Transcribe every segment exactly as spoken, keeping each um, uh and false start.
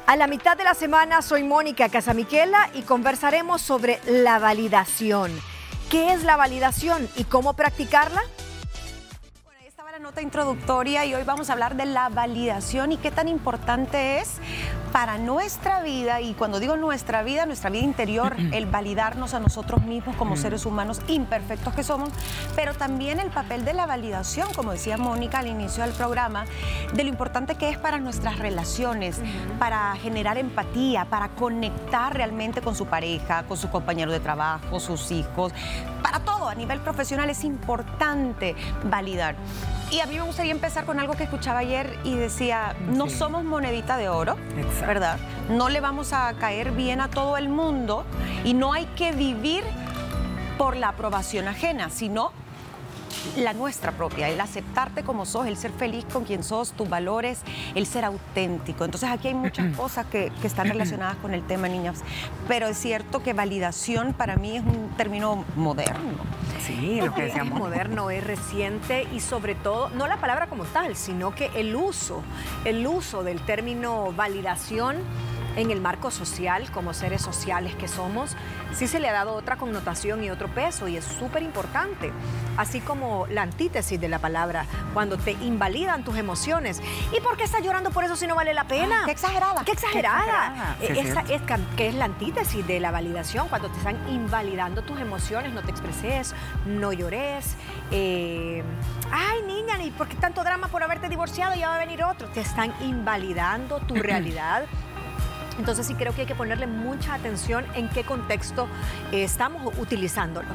A la mitad de la semana soy Mónica Casamiquela y conversaremos sobre la validación. ¿Qué es la validación y cómo practicarla? Bueno, ahí estaba la nota introductoria y hoy vamos a hablar de la validación y qué tan importante es para nuestra vida, y cuando digo nuestra vida, nuestra vida interior, el validarnos a nosotros mismos como seres humanos imperfectos que somos, pero también el papel de la validación, como decía Mónica al inicio del programa, de lo importante que es para nuestras relaciones, uh-huh. para generar empatía, para conectar realmente con su pareja, con sus compañeros de trabajo, sus hijos, para todo, a nivel profesional es importante validar. Y a mí me gustaría empezar con algo que escuchaba ayer y decía, no sí. somos monedita de oro, Exacto. ¿verdad? No le vamos a caer bien a todo el mundo y no hay que vivir por la aprobación ajena, sino la nuestra propia, el aceptarte como sos, el ser feliz con quien sos, tus valores, el ser auténtico. Entonces aquí hay muchas cosas que, que están relacionadas con el tema, niñas, pero es cierto que validación para mí es un término moderno. Sí, lo que decíamos. Es moderno, es reciente y sobre todo, no la palabra como tal, sino que el uso, el uso del término validación en el marco social, como seres sociales que somos, sí se le ha dado otra connotación y otro peso, y es súper importante. Así como la antítesis de la palabra, cuando te invalidan tus emociones. ¿Y por qué estás llorando por eso si no vale la pena? ¡Qué exagerada! ¡Qué exagerada! Qué exagerada. Esa es, que es la antítesis de la validación, cuando te están invalidando tus emociones, no te expreses, no llores. Eh, ¡Ay, niña! ¿Y por qué tanto drama por haberte divorciado? Ya va a venir otro. Te están invalidando tu realidad. Entonces sí creo que hay que ponerle mucha atención en qué contexto eh, estamos utilizándolo.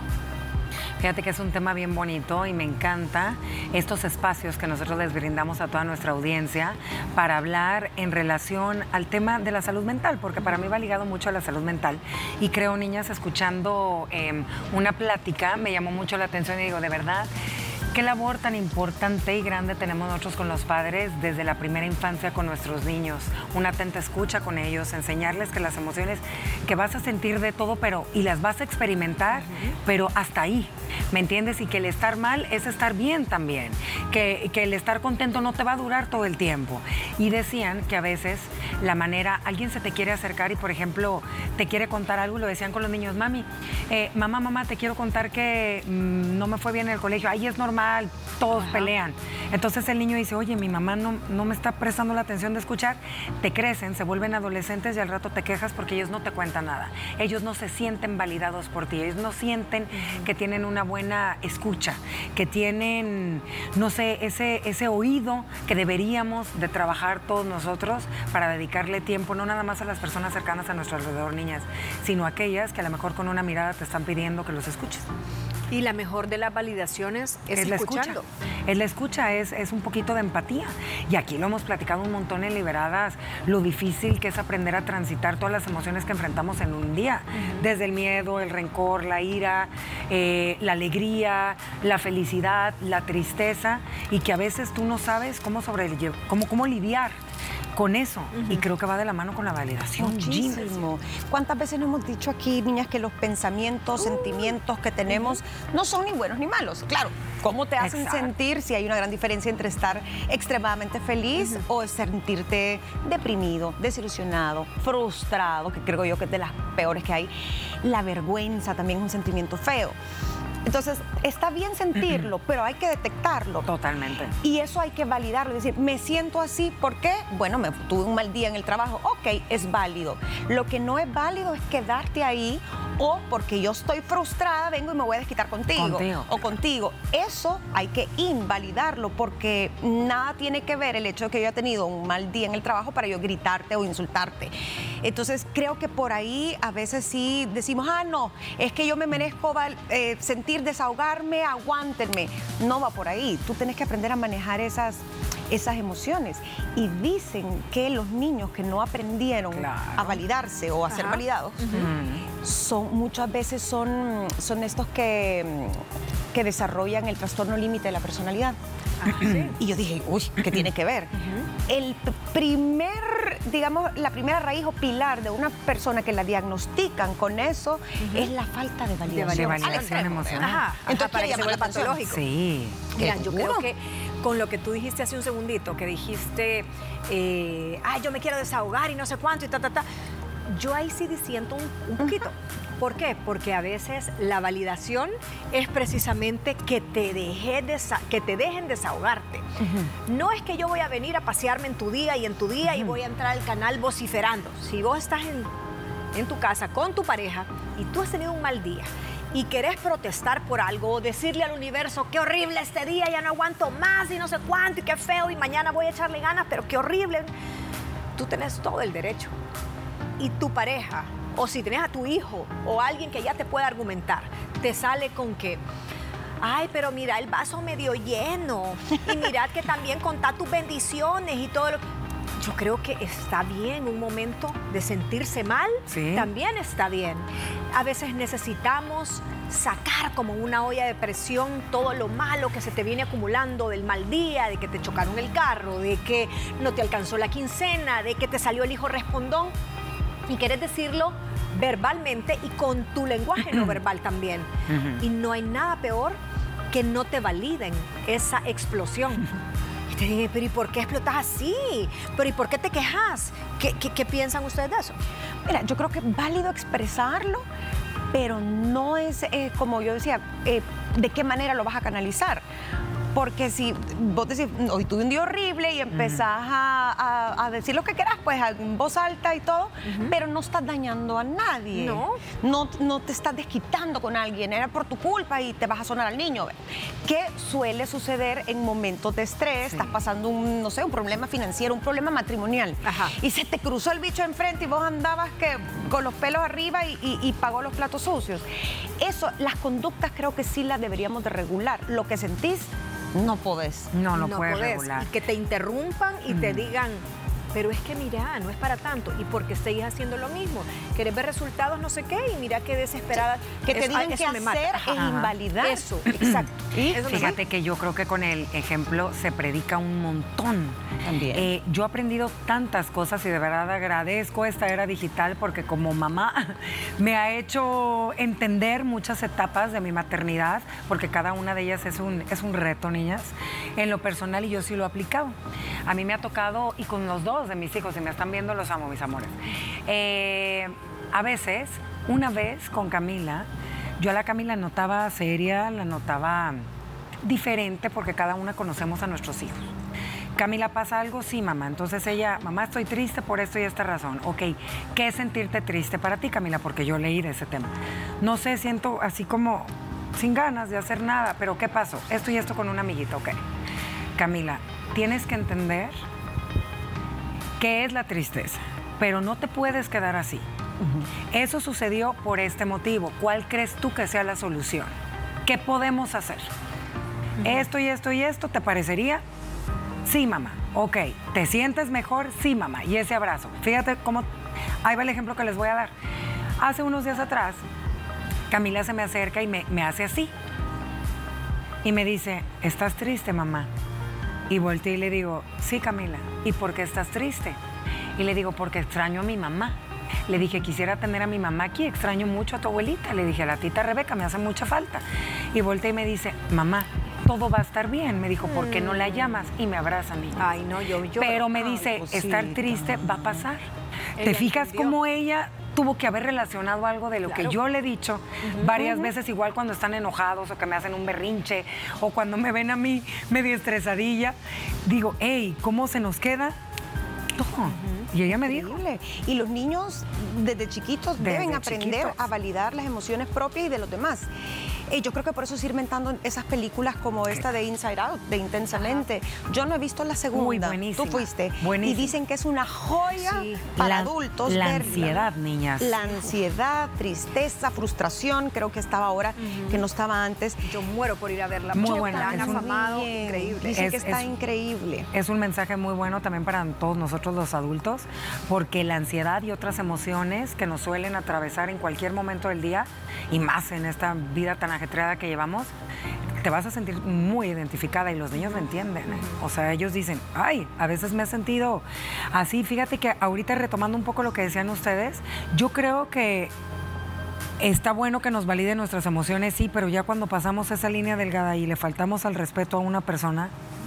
Fíjate que es un tema bien bonito y me encanta estos espacios que nosotros les brindamos a toda nuestra audiencia para hablar en relación al tema de la salud mental, porque para mí va ligado mucho a la salud mental. Y creo, niñas, escuchando eh, una plática, me llamó mucho la atención y digo, de verdad, qué labor tan importante y grande tenemos nosotros con los padres desde la primera infancia con nuestros niños. Una atenta escucha con ellos, enseñarles que las emociones que vas a sentir de todo, pero y las vas a experimentar, uh-huh. pero hasta ahí, ¿me entiendes? Y que el estar mal es estar bien también, que, que el estar contento no te va a durar todo el tiempo. Y decían que a veces la manera, alguien se te quiere acercar y, por ejemplo, te quiere contar algo, y lo decían con los niños, mami, eh, mamá, mamá, te quiero contar que mmm, no me fue bien en el colegio, ahí es normal, todos Ajá. pelean. Entonces el niño dice, oye, mi mamá no, no me está prestando la atención de escuchar. Te crecen, se vuelven adolescentes y al rato te quejas porque ellos no te cuentan nada. Ellos no se sienten validados por ti, ellos no sienten uh-huh. que tienen una buena escucha, que tienen, no sé, ese, ese oído que deberíamos de trabajar todos nosotros para dedicarle tiempo, no nada más a las personas cercanas a nuestro alrededor, niñas, sino a aquellas que a lo mejor con una mirada te están pidiendo que los escuches. Y la mejor de las validaciones es, es la escuchando. escucha. Es la escucha, es, es un poquito de empatía. Y aquí lo hemos platicado un montón en Liberadas, lo difícil que es aprender a transitar todas las emociones que enfrentamos en un día. Uh-huh. Desde el miedo, el rencor, la ira, eh, la alegría, la felicidad, la tristeza, y que a veces tú no sabes cómo sobrellevar, cómo, cómo lidiar con eso, uh-huh. y creo que va de la mano con la validación. Muchísimo. ¿Cuántas veces nos hemos dicho aquí, niñas, que los pensamientos, uh, sentimientos que tenemos uh-huh. no son ni buenos ni malos? Claro, ¿cómo te hacen Exacto. sentir? Si hay una gran diferencia entre estar extremadamente feliz uh-huh. o sentirte deprimido, desilusionado, frustrado, que creo yo que es de las peores que hay. La vergüenza también es un sentimiento feo. Entonces, está bien sentirlo, uh-huh. pero hay que detectarlo. Totalmente. Y eso hay que validarlo, es decir, me siento así, ¿por qué? Bueno, me tuve un mal día en el trabajo, ok, es válido. Lo que no es válido es quedarte ahí, o porque yo estoy frustrada, vengo y me voy a desquitar contigo. Contigo. O contigo. Eso hay que invalidarlo, porque nada tiene que ver el hecho de que yo haya tenido un mal día en el trabajo para yo gritarte o insultarte. Entonces, creo que por ahí a veces sí decimos, ah, no, es que yo me merezco eh, sentir desahogarme, aguántenme. No va por ahí. Tú tienes que aprender a manejar esas, esas emociones. Y dicen que los niños que no aprendieron claro. a validarse o a Ajá. ser validados, uh-huh. son, muchas veces son, son estos que, que desarrollan el trastorno límite de la personalidad. Ah, ¿sí? Y yo dije, uy, ¿qué tiene que ver? Uh-huh. El primer, digamos, la primera raíz o pilar de una persona que la diagnostican con eso uh-huh. es la falta de validación. De validación emocional. Ajá, entonces para que se vuelva patológico. Sí. Mira, yo creo que con lo que tú dijiste hace un segundito, que dijiste, eh, ay, yo me quiero desahogar y no sé cuánto y ta, ta, ta. Yo ahí sí disiento un, un poquito. ¿Por qué? Porque a veces la validación es precisamente que te, deje desa- que te dejen desahogarte. Uh-huh. No es que yo voy a venir a pasearme en tu día y en tu día uh-huh. y voy a entrar al canal vociferando. Si vos estás en, en tu casa con tu pareja y tú has tenido un mal día y querés protestar por algo o decirle al universo, qué horrible este día, ya no aguanto más y no sé cuánto y qué feo y mañana voy a echarle ganas, pero qué horrible. Tú tenés todo el derecho. Y tu pareja, o si tenés a tu hijo o alguien que ya te pueda argumentar, te sale con que, ay, pero mira el vaso medio lleno y mirad que también contá tus bendiciones y todo lo... Yo creo que está bien un momento de sentirse mal, sí. También está bien. A veces necesitamos sacar como una olla de presión todo lo malo que se te viene acumulando del mal día, de que te chocaron el carro, de que no te alcanzó la quincena, de que te salió el hijo respondón. Y quieres decirlo verbalmente y con tu lenguaje no verbal también. Uh-huh. Y no hay nada peor que no te validen esa explosión. Y te dije, pero ¿y por qué explotas así? ¿Pero y por qué te quejas? ¿Qué, qué, qué piensan ustedes de eso? Mira, yo creo que es válido expresarlo, pero no es, eh, como yo decía, eh, ¿de qué manera lo vas a canalizar? Porque si vos decís, hoy tuve un día horrible y empezás uh-huh. a, a, a decir lo que quieras, pues en voz alta y todo, uh-huh. pero no estás dañando a nadie. No. no. No te estás desquitando con alguien, era por tu culpa y te vas a sonar al niño. ¿Qué suele suceder en momentos de estrés? Sí. Estás pasando un, no sé, un problema financiero, un problema matrimonial. Ajá. Y se te cruzó el bicho enfrente y vos andabas que, con los pelos arriba y, y, y pagó los platos sucios. Eso, las conductas creo que sí las deberíamos de regular. Lo que sentís, no podés. No, no, no puedes podés. regular. Y que te interrumpan y mm. te digan, pero es que mira, no es para tanto. ¿Y por qué seguís haciendo lo mismo? ¿Querés ver resultados? No sé qué. Y mira qué desesperada. Que te eso, digan qué hacer e invalidar. Eso, exacto. Eso Fíjate que yo creo que con el ejemplo se predica un montón. También. Eh, yo he aprendido tantas cosas y de verdad agradezco esta era digital porque como mamá me ha hecho entender muchas etapas de mi maternidad, porque cada una de ellas es un, es un reto, niñas. En lo personal, y yo sí lo he aplicado. A mí me ha tocado, y con los dos de mis hijos, si me están viendo, los amo, mis amores. Eh, a veces, una vez con Camila, yo a la Camila la notaba seria, la notaba diferente, porque cada una conocemos a nuestros hijos. Camila, ¿pasa algo? Sí, mamá. Entonces ella, mamá, estoy triste por esto y esta razón. Ok, ¿qué es sentirte triste para ti, Camila? Porque yo leí de ese tema. No sé, siento así como sin ganas de hacer nada, pero ¿qué pasó? Esto y esto con una amiguita, ok. Camila, tienes que entender qué es la tristeza, pero no te puedes quedar así. Uh-huh. Eso sucedió por este motivo. ¿Cuál crees tú que sea la solución? ¿Qué podemos hacer? Uh-huh. Esto y esto y esto, ¿te parecería? Sí, mamá. Ok. ¿Te sientes mejor? Sí, mamá. Y ese abrazo. Fíjate cómo... Ahí va el ejemplo que les voy a dar. Hace unos días atrás, Camila se me acerca y me, me hace así. Y me dice, ¿estás triste, mamá? Y volteé y le digo, sí, Camila. ¿Y por qué estás triste? Y le digo, porque extraño a mi mamá. Le dije, quisiera tener a mi mamá aquí, extraño mucho a tu abuelita. Le dije, a la tita Rebeca me hace mucha falta. Y volteé y me dice, mamá, todo va a estar bien. Me dijo, ¿por qué no la llamas? Y me abraza a mí. Ay, no, yo... yo Pero me dice, ay, estar triste va a pasar. Ella ¿Te fijas entendió? Cómo ella tuvo que haber relacionado algo de lo claro. que yo le he dicho uh-huh. varias veces, igual cuando están enojados o que me hacen un berrinche o cuando me ven a mí medio estresadilla? Digo, hey, ¿cómo se nos queda? Uh-huh. Y ella me dijo. Y los niños desde chiquitos desde deben aprender chiquitos. a validar las emociones propias y de los demás. Y yo creo que por eso se inventan esas películas como esta de Inside Out, de Intensamente. Ajá. Yo no he visto la segunda. Muy buenísima. Tú fuiste. Buenísima. Y dicen que es una joya sí. para la, adultos. La verla. ansiedad, niñas. La ansiedad, tristeza, frustración, creo que estaba ahora, uh-huh. que no estaba antes. Yo muero por ir a verla. Muy yo buena. Es un afamado, increíble. Dicen es, que está es, increíble. Es un mensaje muy bueno también para todos nosotros los adultos, porque la ansiedad y otras emociones que nos suelen atravesar en cualquier momento del día, y más en esta vida tan ajetreada que llevamos, te vas a sentir muy identificada y los niños lo entienden. ¿eh? O sea, ellos dicen, ay, a veces me he sentido así. Fíjate que ahorita retomando un poco lo que decían ustedes, yo creo que está bueno que nos validen nuestras emociones, sí, pero ya cuando pasamos esa línea delgada y le faltamos al respeto a una persona,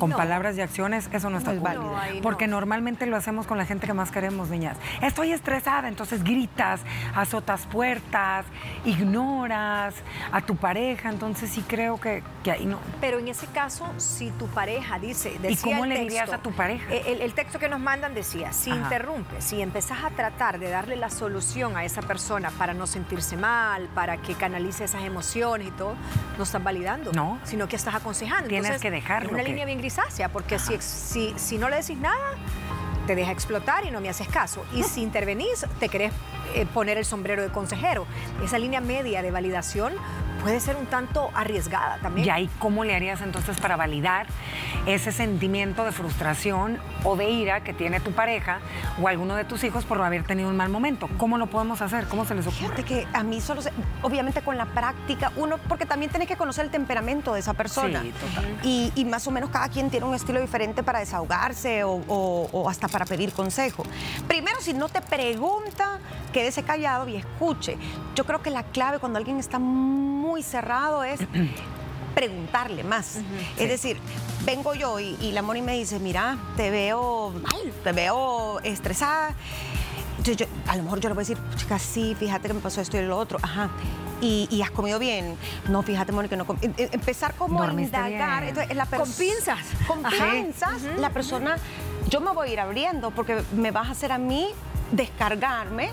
con No. palabras y acciones, eso no está No es cool. válido. No, ahí no. Porque normalmente lo hacemos con la gente que más queremos, niñas. Estoy estresada, entonces gritas, azotas puertas, ignoras a tu pareja, entonces sí creo que, que ahí no. Pero en ese caso, si tu pareja dice, ¿Y decía cómo el le texto, dirías a tu pareja? El, el texto que nos mandan decía, si Ajá. interrumpes, si empezás a tratar de darle la solución a esa persona para no sentirse mal, para que canalice esas emociones y todo, no estás validando, No. sino que estás aconsejando. Tienes Entonces, que dejarlo Es una que- línea bien grisácea, porque si, si, si no le decís nada, te deja explotar y no me haces caso. Y si intervenís, te querés eh, poner el sombrero de consejero. Esa línea media de validación puede ser un tanto arriesgada también. Y ahí, ¿cómo le harías entonces para validar ese sentimiento de frustración o de ira que tiene tu pareja o alguno de tus hijos por no haber tenido un mal momento? ¿Cómo lo podemos hacer? ¿Cómo se les ocurre? Fíjate que a mí solo, se- obviamente con la práctica, uno, porque también tienes que conocer el temperamento de esa persona. Sí, total. Y, y más o menos cada quien tiene un estilo diferente para desahogarse o, o- o hasta para pedir consejo. Primero, si no te pregunta, quédese callado y escuche. Yo creo que la clave cuando alguien está muy cerrado es preguntarle más. Es decir, vengo yo y, y la Moni me dice, mira, te veo mal, te veo estresada. Entonces yo, a lo mejor yo le voy a decir, chica, sí, fíjate que me pasó esto y lo otro. Ajá. Y, y has comido bien. No, fíjate, Moni, que no comí. Em- em- Empezar como a Dormiste indagar. bien. Entonces, la pers- Con pinzas. Con Ajá. pinzas, la persona, yo me voy a ir abriendo porque me vas a hacer a mí descargarme.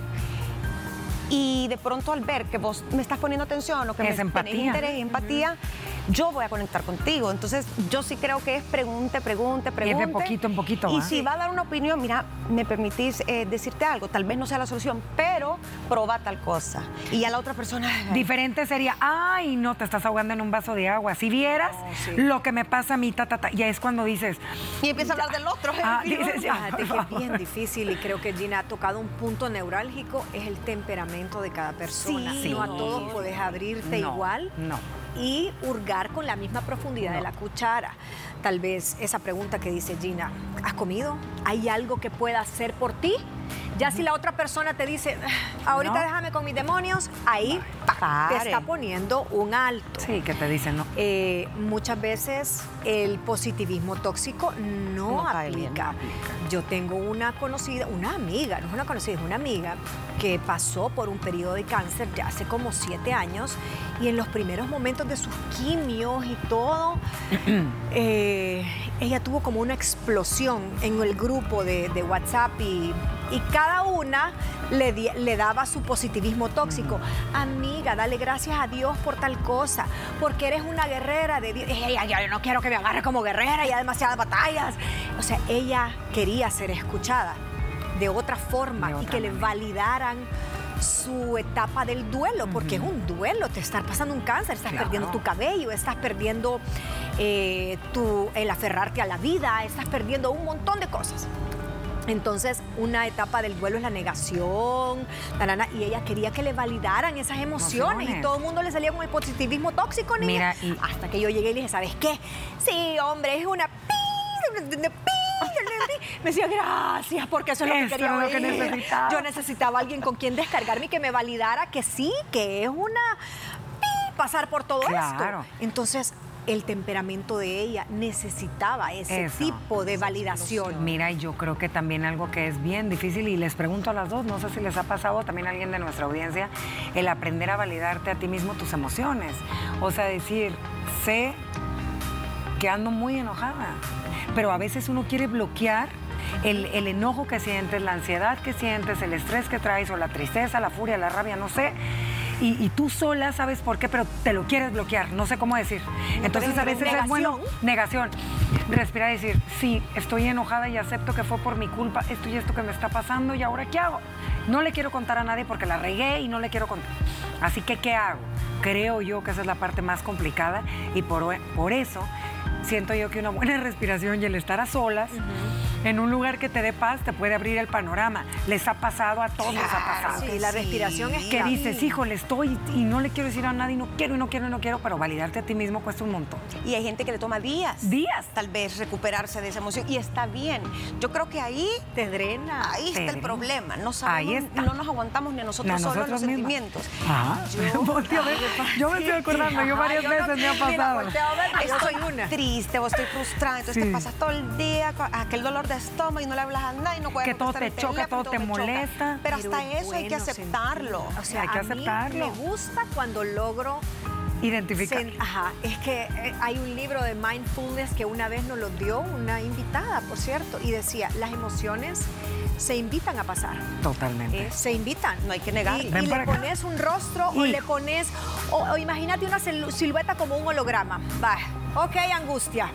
Y de pronto al ver que vos me estás poniendo atención o que Es me tenés empatía. interés y empatía, yo voy a conectar contigo. Entonces, yo sí creo que es pregunte, pregunte, pregunte. poquito en poquito, Y ¿va? si va a dar una opinión, mira, me permitís eh, decirte algo, tal vez no sea la solución, pero proba tal cosa. Y a la otra persona... Diferente sería, ay, no, te estás ahogando en un vaso de agua. Si vieras No, sí. lo que me pasa a mí, ta, ta, ta, ya es cuando dices, Y empieza a hablar del otro. Ah, ¿eh? dices, ya. Fíjate que es bien difícil y creo que Gina ha tocado un punto neurálgico, es el temperamento de cada persona. Sí. No a todos puedes abrirte No, igual no. y hurgar con la misma profundidad de la cuchara. Tal vez esa pregunta que dice Gina, ¿has comido? ¿Hay algo que pueda hacer por ti? Ya si la otra persona te dice, "Ah, ahorita No. déjame con mis demonios", ahí pa, te Pare. está poniendo un alto. sí, que te dicen, no. Eh, muchas veces el positivismo tóxico no, No cae bien, aplica. no aplica. Yo tengo una conocida, una amiga, no es una conocida, es una amiga que pasó por un periodo de cáncer ya hace como siete años y en los primeros momentos de sus quimios y todo, eh, ella tuvo como una explosión en el grupo de, de WhatsApp y, y cada una le, di- le daba su positivismo tóxico. Amiga, dale gracias a Dios por tal cosa, porque eres una guerrera de Dios. Ella, yo no quiero que me agarre como guerrera, ya demasiadas batallas. O sea, ella quería ser escuchada de otra forma De y otra que le manera. validaran su etapa del duelo, porque es un duelo, te estás pasando un cáncer, estás Claro. perdiendo tu cabello, estás perdiendo eh, tu, el aferrarte a la vida, estás perdiendo un montón de cosas. Entonces, una etapa del duelo es la negación, tanana, y ella quería que le validaran esas emociones, Emociones. y todo el mundo le salía con el positivismo tóxico, niña. Mira, y- Hasta que yo llegué y le dije, ¿sabes qué? Sí, hombre, es una pi, de- de pi. Me decía, gracias, porque eso es lo que Eso quería era lo que oír. necesitaba. Yo necesitaba a alguien con quien descargarme y que me validara que sí, que es una pi, pasar por todo Claro. esto. Entonces, el temperamento de ella necesitaba ese Eso. tipo de validación. Mira, y yo creo que también algo que es bien difícil, y les pregunto a las dos, no sé si les ha pasado también a alguien de nuestra audiencia, el aprender a validarte a ti mismo tus emociones. O sea, decir, sé que ando muy enojada, pero a veces uno quiere bloquear el, el enojo que sientes, la ansiedad que sientes, el estrés que traes, o la tristeza, la furia, la rabia, no sé. Y, y tú sola sabes por qué, pero te lo quieres bloquear, no sé cómo decir. Entonces a veces es bueno, negación, respirar y decir, sí, estoy enojada y acepto que fue por mi culpa, esto y esto que me está pasando, y ahora ¿qué hago? No le quiero contar a nadie porque la regué y no le quiero contar. Así que, ¿qué hago? Creo yo que esa es la parte más complicada, y por, por eso siento yo que una buena respiración y el estar a solas en un lugar que te dé paz, te puede abrir el panorama. Les ha pasado, a todos les ha pasado. Sí, la respiración es Que clave. dices, híjole, estoy y no le quiero decir a nadie, no quiero y no quiero y no quiero, pero validarte a ti mismo cuesta un montón. Y hay gente que le toma días. Días. Tal vez recuperarse de esa emoción. Y está bien. Yo creo que ahí, Te drena. ahí está Te el drena. problema. No Ahí sabemos, está. no nos aguantamos ni a nosotros Ni a solos nosotros los mismos. sentimientos. Ah, Yo- volteo a ver. Yo me estoy acordando, yo Ajá, varias yo no- veces me ha mira, pasado. volteo a ver, yo Estoy soy una. triste o estoy frustrada, entonces Sí. te pasas todo el día con aquel dolor de estómago y no le hablas a nadie, no puedes Que todo contestar te el choca, teléfono, todo te me choca. molesta. Pero Pero hasta es eso hay que bueno aceptarlo. sentirlo. O sea, Hay que a mí aceptarlo. me gusta cuando logro Identificar. sen- ajá, es que eh, hay un libro de mindfulness que una vez nos lo dio una invitada, por cierto, y decía, las emociones se invitan a pasar. Totalmente. Eh, se invitan. No hay que negarlo. Y, Ven y para le acá. pones un rostro o Y- le pones, o, o imagínate una sil- silueta como un holograma. Va, ok, angustia.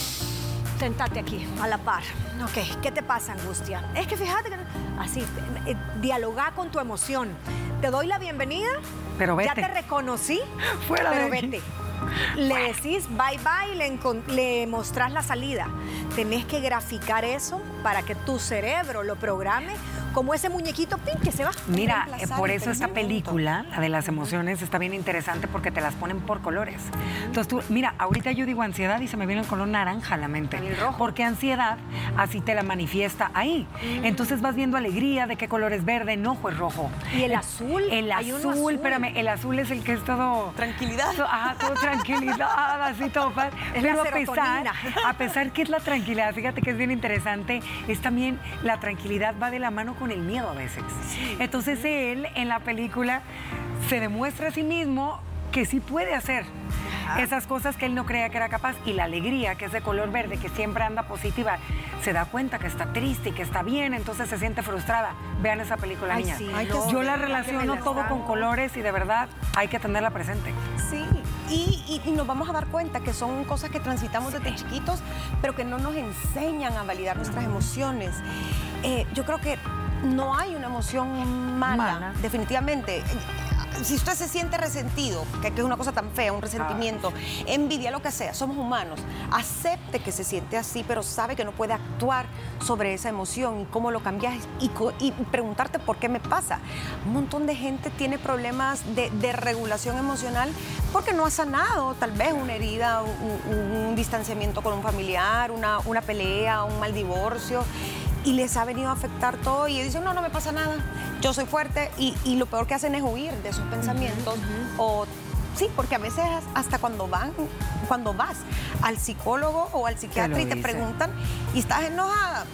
Sentate aquí, a la par. Ok, ¿qué te pasa, angustia? Es que fíjate que... no- Así, eh, dialoga con tu emoción. Te doy la bienvenida. Pero vete. Ya te reconocí. Fuera pero de aquí. vete. Le decís bye bye y le, encon- le mostrás la salida. Tenés que graficar eso para que tu cerebro lo programe como ese muñequito pin que se va. Mira, reemplazar eh, por el eso esta pensamiento. película, la de las emociones, está bien interesante porque te las ponen por colores. Entonces tú, mira, ahorita yo digo ansiedad y se me viene el color naranja a la mente. El rojo. Porque ansiedad así te la manifiesta ahí. Entonces vas viendo alegría, de qué color es verde, enojo es rojo. Y el azul, El hay azul, uno azul. espérame, el azul es el que es todo... Tranquilidad. to- Ajá, todo tranquilidad, así todo padre. Es la Pero a pesar, serotonina. a pesar que es la tranquilidad, fíjate que es bien interesante, es también, la tranquilidad va de la mano con el miedo a veces. Entonces él, en la película, se demuestra a sí mismo que sí puede hacer esas cosas que él no creía que era capaz, y la alegría, que es de color verde, que siempre anda positiva, se da cuenta que está triste y que está bien, entonces se siente frustrada. Vean esa película, Ay, niñas. sí, Ay, no, Yo de la verdad que me relaciono la todo están- con colores y de verdad hay que tenerla presente. Sí, y, y- y nos vamos a dar cuenta que son cosas que transitamos desde chiquitos, pero que no nos enseñan a validar nuestras emociones. Eh, yo creo que no hay una emoción mala, Mala. definitivamente. Si usted se siente resentido, que, que es una cosa tan fea, un resentimiento, envidia, lo que sea, somos humanos. Acepte que se siente así, pero sabe que no puede actuar sobre esa emoción y cómo lo cambias y, co- y preguntarte por qué me pasa. Un montón de gente tiene problemas de, de regulación emocional porque no ha sanado tal vez una herida, un, un- un distanciamiento con un familiar, una, una pelea, un mal divorcio. Y les ha venido a afectar todo y dicen, no, no me pasa nada, yo soy fuerte, y, y lo peor que hacen es huir de esos pensamientos. O sí, porque a veces hasta cuando van, cuando vas al psicólogo o al psiquiatra y te dicen. preguntan, ¿y estás enojada?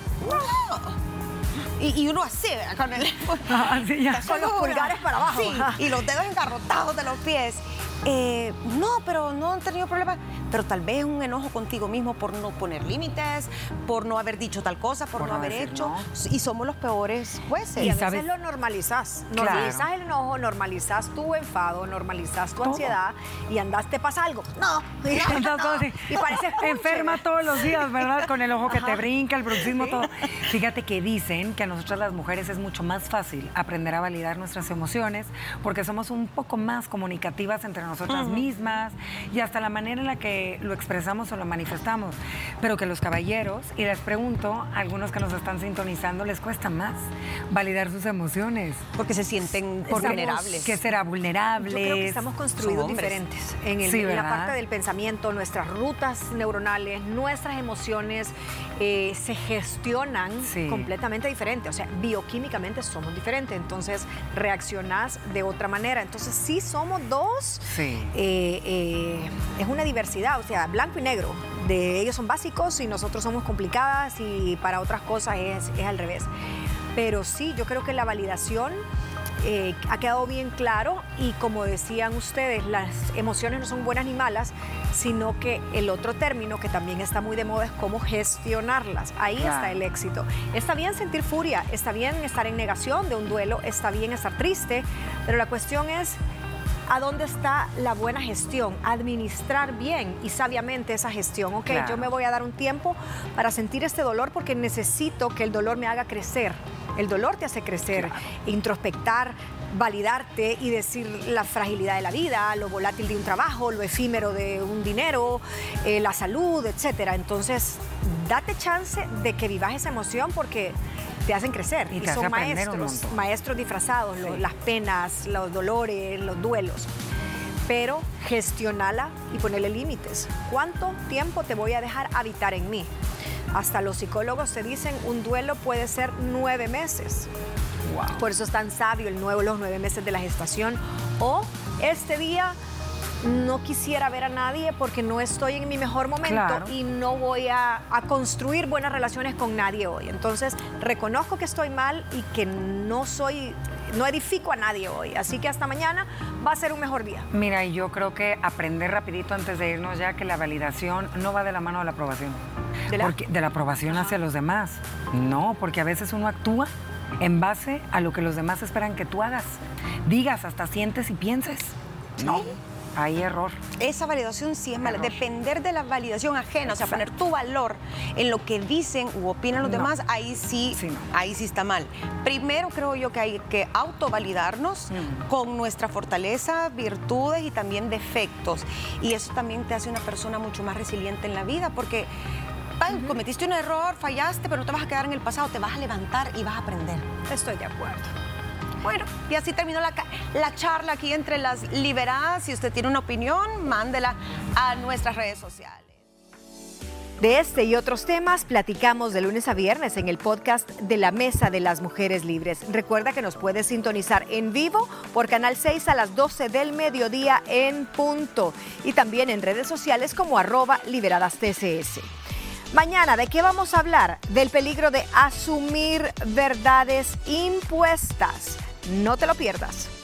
No. Y, y uno así, ¿verdad? Con el... Ah, sí, ya. ¿Estás Con los segura? pulgares para abajo. Sí, y los dedos engarrotados de los pies. Eh, no, pero no han tenido problemas. Pero tal vez un enojo contigo mismo por no poner límites, por no haber dicho tal cosa, por, Por no no haber decir hecho. no. Y somos los peores jueces. Y a Y veces sabes- lo normalizás. Claro. Normalizás el enojo, normalizás tu enfado, normalizás tu Todo. ansiedad y andás, te pasa algo. No. Y, Andas todo así. y pareces punche. enferma todos los días, ¿verdad? Con el ojo que te brinca, el bruxismo, todo. Fíjate que dicen que a nosotras las mujeres es mucho más fácil aprender a validar nuestras emociones porque somos un poco más comunicativas entre nosotras mismas y hasta la manera en la que lo expresamos o lo manifestamos. Pero que los caballeros, y les pregunto, a algunos que nos están sintonizando, les cuesta más validar sus emociones. Porque se sienten Estamos- vulnerables. Que será vulnerables. Yo creo que estamos construidos Son hombres. diferentes en, el- Sí, en la ¿verdad? parte del pensamiento, nuestras rutas neuronales, nuestras emociones eh, se gestionan Sí. completamente diferente. O sea, bioquímicamente somos diferentes, entonces reaccionás de otra manera. Entonces sí somos dos, Sí. eh, eh, es una diversidad, o sea, blanco y negro. De ellos son básicos y nosotros somos complicadas y para otras cosas es, es al revés. Pero sí, yo creo que la validación eh, ha quedado bien claro y como decían ustedes, las emociones no son buenas ni malas, sino que el otro término que también está muy de moda es cómo gestionarlas. Ahí Claro. está el éxito. Está bien sentir furia, está bien estar en negación de un duelo, está bien estar triste, pero la cuestión es ¿a dónde está la buena gestión? Administrar bien y sabiamente esa gestión. Ok, Claro. yo me voy a dar un tiempo para sentir este dolor porque necesito que el dolor me haga crecer. El dolor te hace crecer, introspectar, validarte y decir la fragilidad de la vida, lo volátil de un trabajo, lo efímero de un dinero, eh, la salud, etcétera. Entonces, date chance de que vivas esa emoción porque te hacen crecer. Y Y, te hace son aprender un maestros, montón. maestros disfrazados, Sí. los- las penas, los dolores, los duelos. Pero gestionala y ponele límites. ¿Cuánto tiempo te voy a dejar habitar en mí? Hasta los psicólogos te dicen un duelo puede ser nueve meses. Wow. Por eso es tan sabio el nuevo, los nueve meses de la gestación. O este día no quisiera ver a nadie porque no estoy en mi mejor momento Claro. y no voy a, a construir buenas relaciones con nadie hoy. Entonces, reconozco que estoy mal y que no soy, no edifico a nadie hoy. Así que hasta mañana va a ser un mejor día. Mira, y yo creo que aprender rapidito antes de irnos ya que la validación no va de la mano de la aprobación. ¿De la? Porque, de la aprobación hacia los demás. No, porque a veces uno actúa en base a lo que los demás esperan que tú hagas. Digas, hasta sientes y pienses. No, hay error. Esa validación sí es mala. Error. Depender de la validación ajena, o sea, Exacto. poner tu valor en lo que dicen u opinan los No. demás, ahí sí, Sí, no. ahí sí está mal. Primero creo yo que hay que autovalidarnos Mm. con nuestra fortaleza, virtudes y también defectos. Y eso también te hace una persona mucho más resiliente en la vida, porque ay, cometiste un error, fallaste, pero no te vas a quedar en el pasado, te vas a levantar y vas a aprender. Estoy de acuerdo. Bueno, y así terminó la, ca- la charla aquí entre las liberadas. Si usted tiene una opinión, mándela a nuestras redes sociales. De este y otros temas platicamos de lunes a viernes en el podcast de la Mesa de las Mujeres Libres. Recuerda que nos puedes sintonizar en vivo por Canal seis a las doce del mediodía en punto y también en redes sociales como arroba liberadas T C S. Mañana, ¿de qué vamos a hablar? Del peligro de asumir verdades impuestas. No te lo pierdas.